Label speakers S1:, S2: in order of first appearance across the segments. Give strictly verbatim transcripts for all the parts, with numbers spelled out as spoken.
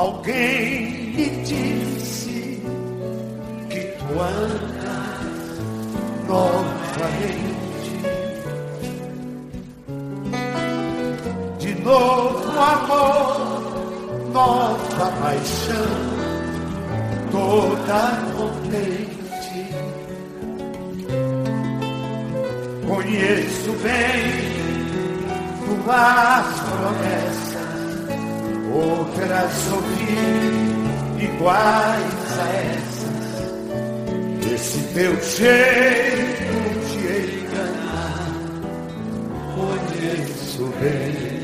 S1: Alguém me disse que tu andas novamente, de novo amor, nova paixão, toda contente. Conheço bem tuas promessas, outras ouvi iguais a essas. Esse teu jeito de enganar, conheço bem.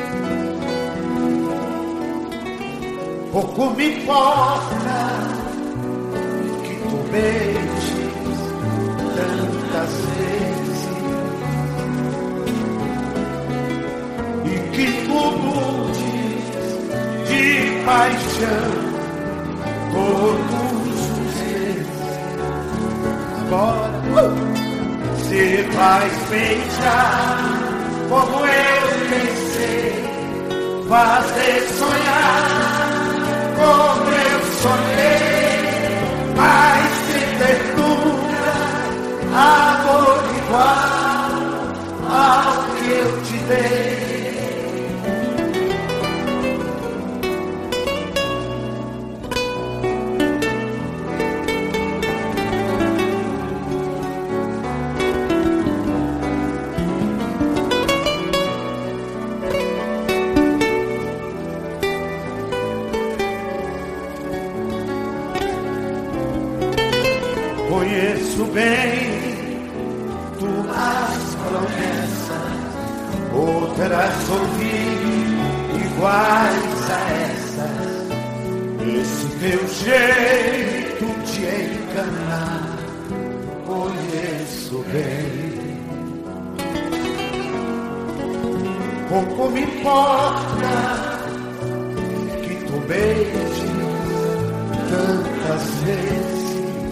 S1: Pouco me importa que tu beijes tantas vezes e que tu mudes de paixão todos os meses. Agora você vai beijar como eu pensei, fazer sonhar como eu sonhei, mas sem ternura, amor igual ao que eu te dei. Conheço bem tuas promessas, outras ouvi iguais a essas. Esse teu jeito de enganar, conheço bem. Pouco me importa que tu beijes tantas vezes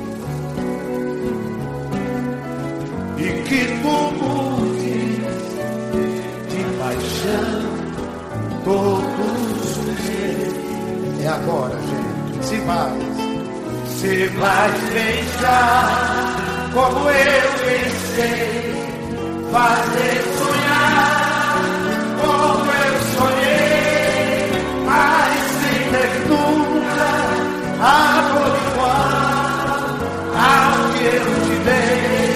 S1: e que tu mudes de paixão todos os dias. É agora, gente, se vai. Se vai beijar como eu pensei, fazer sonhar como eu sonhei, mas sem ternura, amor igual ao que eu te dei.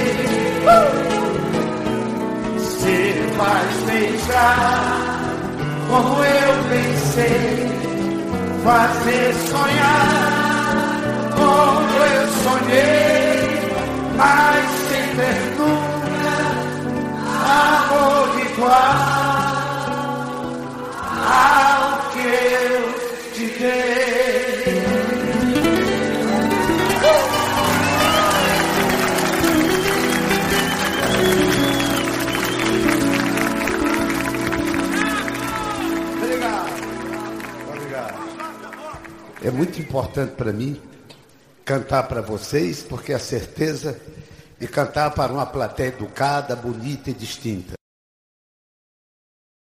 S1: Você faz beijar como eu pensei, fazer sonhar como eu sonhei, mas sem ternura, amor igual ao que eu te dei. É muito importante para mim cantar para vocês, porque é a certeza de cantar para uma plateia educada, bonita e distinta.